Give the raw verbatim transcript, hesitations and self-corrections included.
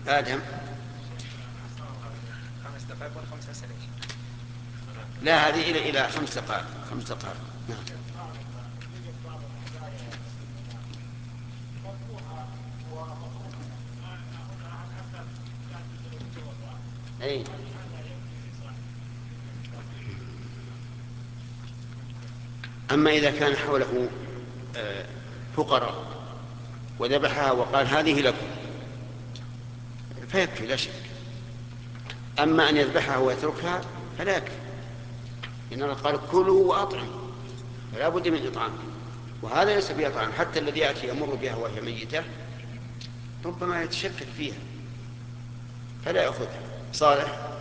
آدم. خمس دقائق ولا خمس أسئلة؟ لا، هذه إلى إلى خمس دقائق. خمس دقائق. نعم. أي. أما إذا كان حوله آه، فقراء وذبحها وقال هذه لكم فيكفي لا شك. أما أن يذبحها ويتركها فلا يكفي، إن الله قال كلوا وأطعموا، فلا بد من إطعام، وهذا ليس بإطعام. حتى الذي يأتي يمر بها وهي ميتة ربما يتشكك فيها فلا يأخذها. صالح.